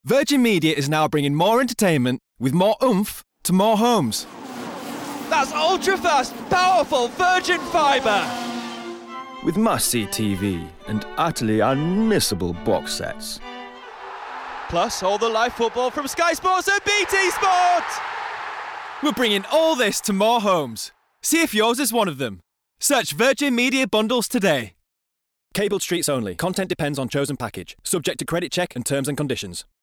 Virgin Media is now bringing more entertainment with more oomph to more homes. That's ultra-fast, powerful Virgin Fibre! With must-see TV and utterly unmissable box sets. Plus all the live football from Sky Sports and BT Sport! We're bringing all this to more homes. See if yours is one of them. Search Virgin Media Bundles today. Cabled streets only. Content depends on chosen package. Subject to credit check and terms and conditions.